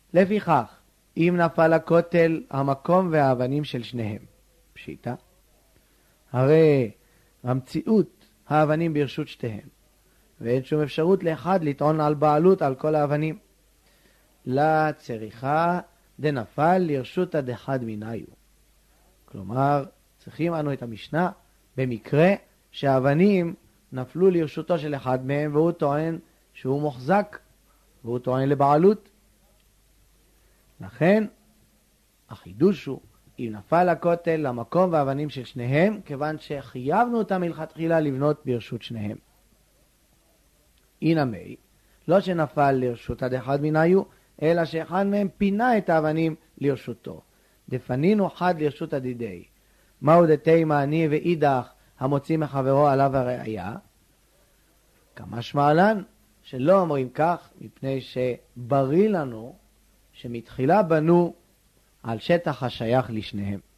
לפיכך, אם נפל הכותל, המקום והאבנים של שניהם. פשיטה. הרי המציאות האבנים ברשות שתיהם, ואין שום אפשרות לאחד לטעון על בעלות על כל האבנים. לה צריכה דנפל לרשות הדחד מיניו. כלומר, צריכים אנו את המשנה במקרה שהאבנים נפלו לרשותו של אחד מהם, והוא טוען שהוא מוחזק, והוא טוען לבעלות. לכן, החידוש הוא, אם נפל הכותל למקום והאבנים של שניהם, כיוון שחייבנו אותם מלכתחילה לבנות ברשות שניהם. הנה מי, לא שנפל לרשות הדחד מיניו, אלא שאחד מהם פינה את האבנים לרשותו. דפנינו חד לרשות הדידי. מהו דתי מעני ואידך המוציא מחברו עליו הראייה? כמשמע לן שלא אומרים כך, מפני שבריא לנו שמתחילה בנו על שטח השייך לשניהם.